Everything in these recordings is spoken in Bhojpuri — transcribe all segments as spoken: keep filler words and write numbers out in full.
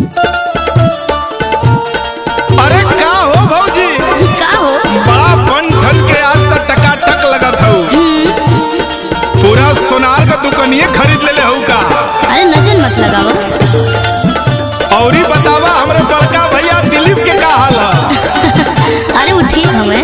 अरे का हो भौजी? का हो? बड़ा बन ठन के आज तक टकाटक लगत हूँ। पूरा सोनार का दुकानिए खरीद ले ले हूँ का? अरे नजर मत लगावा। और ही बतावा हमरे बड़का भैया दिलीप के का हाल है? अरे वो ठीक हवे।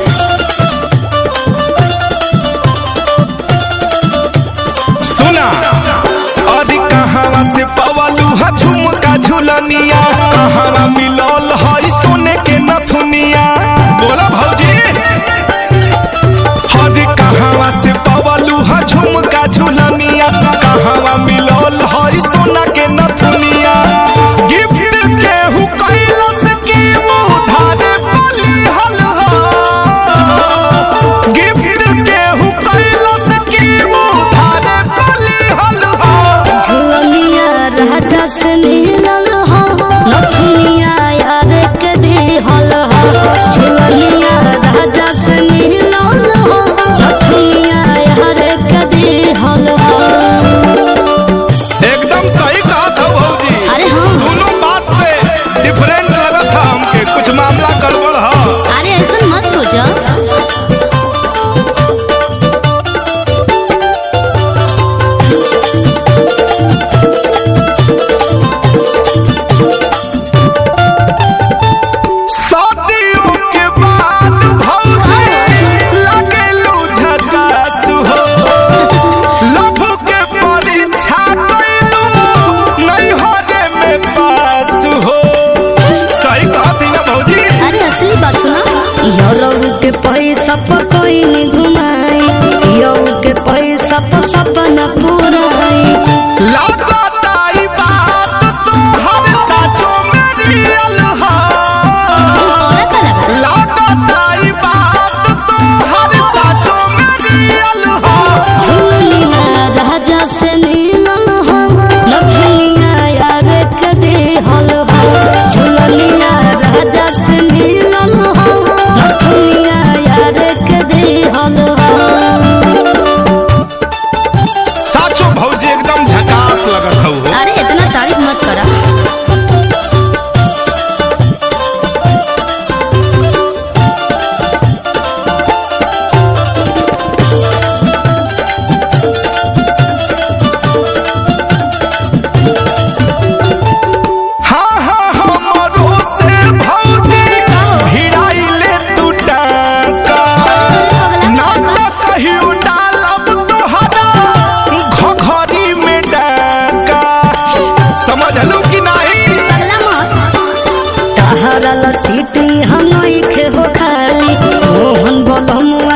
सुना अरे कहावा से पवलू हा झुमका झुलनिया, कहावा मिलल है सोने के नथुनिया। बोला भौजी। अरे कहावा से पवलू हा झुमका झुलनिया, कहावा मिलल है सोना के नथुनिया। गिफ्ट के हु कैलस के उधारे बलिहल हो, गिफ्ट के हु कैलस के उधारे बलिहल हो। झुलनिया राजा से मिलल हो, नथुनिया यार के दिहल हो। झुलनिया राजा से मिलल हो, नथुनिया यार के दिहल हो। एकदम सही कहा था भौजी। अरे हाँ। दोनों बात पे डिफरेंट लगा था हमके, कुछ मामला गड़बड़ है। अरे ऐसा मत सोचा। शादियों के बाद भौजी लगेलू झकास हो, लभ के परीक्षा कैलू नैहरे में पास हो। सही कहा थी ना भौजी? अरे असली बात सुना। यौ के पैसा पर कोई नहीं घुमाई, यौ के पैसा पर सपना पुराई। लागत आई बात तो हर साचो में रियल है। लागत आई बात तो हर साचो में रियल है। झुलनिया राजा से मिलल हो, नथुनिया यार के दिहल हो। झुलनिया राजा से मिलल हो, नथुनिया यार के दिहल हो। साचो भौजी एकदम झकास लगत हौ। अरे इतना तारीफ मत करा। हाँ हाँ हमरो से भौजी भिड़ाइले तू टाका, ना तो कहियो डालब तोहरा घघरी में डाका। समझलू कि नहीं? पगला मत। तहरा ला सीटी हम नइखे हो खाली, मोहन बोलमुआ